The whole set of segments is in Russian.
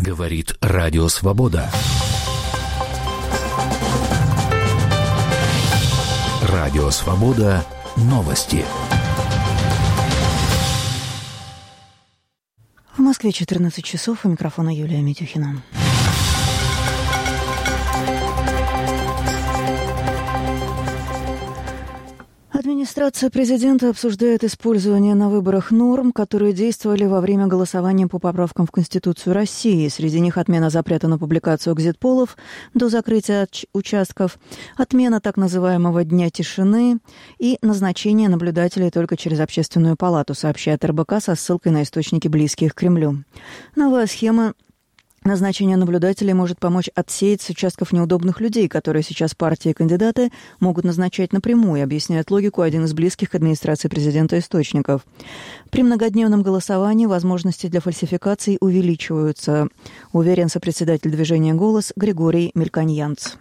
Говорит Радио Свобода. Радио Свобода. Новости. В Москве 14 часов. У микрофона Юлия Митюхина. Администрация президента обсуждает использование на выборах норм, которые действовали во время голосования по поправкам в Конституцию России. Среди них отмена запрета на публикацию экзит-полов до закрытия участков, отмена так называемого «дня тишины» и назначение наблюдателей только через Общественную палату, сообщает РБК со ссылкой на источники, близкие к Кремлю. Новая схема назначение наблюдателей может помочь отсеять с участков неудобных людей, которые сейчас партии и кандидаты могут назначать напрямую, объясняет логику один из близких к администрации президента источников. При многодневном голосовании возможности для фальсификаций увеличиваются, уверен сопредседатель движения «Голос» Григорий Мельконьянц.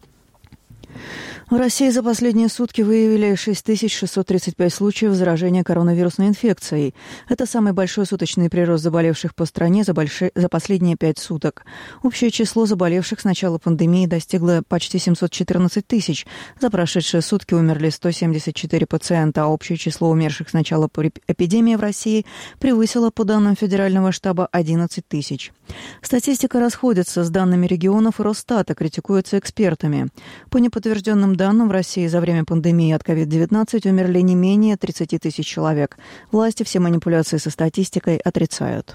В России за последние сутки выявили 6635 случаев заражения коронавирусной инфекцией. Это самый большой суточный прирост заболевших по стране за последние 5 суток. Общее число заболевших с начала пандемии достигло почти 714 тысяч. За прошедшие сутки умерли 174 пациента, а общее число умерших с начала эпидемии в России превысило, по данным Федерального штаба, 11 тысяч. Статистика расходится с данными регионов и Росстата, критикуется экспертами. По неподтвержденным данным, в России за время пандемии от COVID-19 умерли не менее 30 тысяч человек. Власти все манипуляции со статистикой отрицают.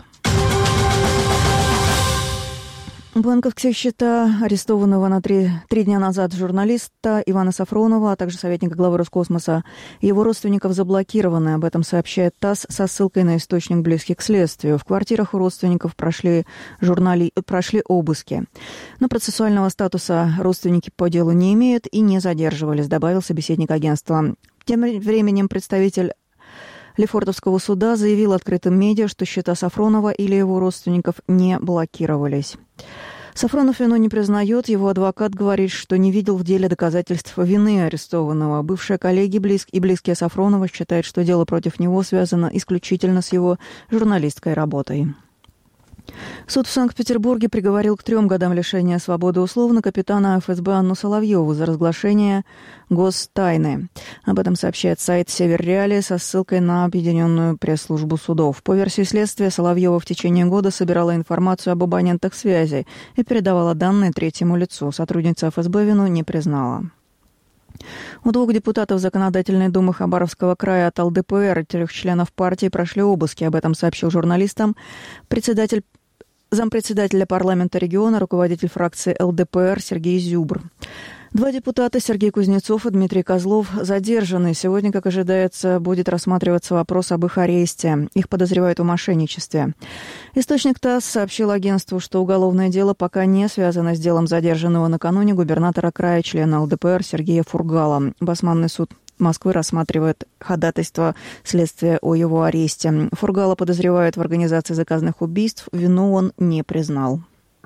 Банковские счета арестованного на три дня назад журналиста Ивана Сафронова, а также советника главы Роскосмоса, его родственников заблокированы. Об этом сообщает ТАСС со ссылкой на источник, близкий к следствию. В квартирах у родственников прошли обыски. Но процессуального статуса родственники по делу не имеют и не задерживались, добавил собеседник агентства. Тем временем представитель Лефортовского суда заявил открытым медиа, что счета Сафронова или его родственников не блокировались. Сафронов вину не признает. Его адвокат говорит, что не видел в деле доказательств вины арестованного. Бывшие коллеги и близкие Сафронова считают, что дело против него связано исключительно с его журналистской работой. Суд в Санкт-Петербурге приговорил к 3 годам лишения свободы условно капитана ФСБ Анну Соловьеву за разглашение гостайны. Об этом сообщает сайт «Север.Реалии» со ссылкой на Объединенную пресс-службу судов. По версии следствия, Соловьева в течение года собирала информацию об абонентах связи и передавала данные третьему лицу. Сотрудница ФСБ вину не признала. У 2 депутатов Законодательной думы Хабаровского края от ЛДПР и 3 членов партии прошли обыски. Об этом сообщил журналистам зампредседателя парламента региона, руководитель фракции ЛДПР Сергей Зюбр. 2 депутата, Сергей Кузнецов и Дмитрий Козлов, задержаны. Сегодня, как ожидается, будет рассматриваться вопрос об их аресте. Их подозревают в мошенничестве. Источник ТАСС сообщил агентству, что уголовное дело пока не связано с делом задержанного накануне губернатора края, члена ЛДПР Сергея Фургала. Басманный суд Москвы рассматривает ходатайство следствия о его аресте. Фургала подозревают в организации заказных убийств. Вину он не признал.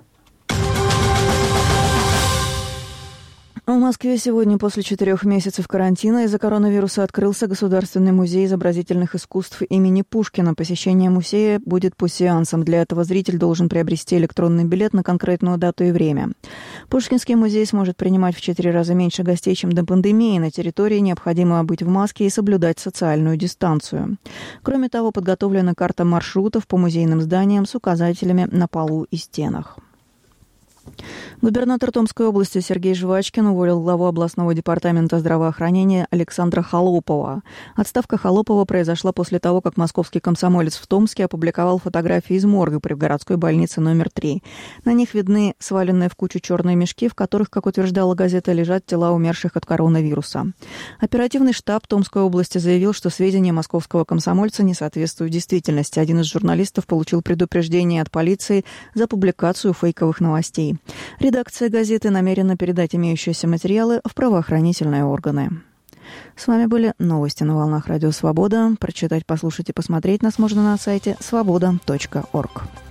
В Москве сегодня после 4 месяцев карантина из-за коронавируса открылся Государственный музей изобразительных искусств имени Пушкина. Посещение музея будет по сеансам. Для этого зритель должен приобрести электронный билет на конкретную дату и время. Пушкинский музей сможет принимать в 4 раза меньше гостей, чем до пандемии. На территории необходимо быть в маске и соблюдать социальную дистанцию. Кроме того, подготовлена карта маршрутов по музейным зданиям с указателями на полу и стенах. Губернатор Томской области Сергей Жвачкин уволил главу областного департамента здравоохранения Александра Холопова. Отставка Холопова произошла после того, как московский комсомолец в Томске опубликовал фотографии из морга при городской больнице номер 3. На них видны сваленные в кучу черные мешки, в которых, как утверждала газета, лежат тела умерших от коронавируса. Оперативный штаб Томской области заявил, что сведения московского комсомольца не соответствуют действительности. Один из журналистов получил предупреждение от полиции за публикацию фейковых новостей. Редакция газеты намерена передать имеющиеся материалы в правоохранительные органы. С вами были новости на волнах Радио Свобода. Прочитать, послушать и посмотреть нас можно на сайте svoboda.org.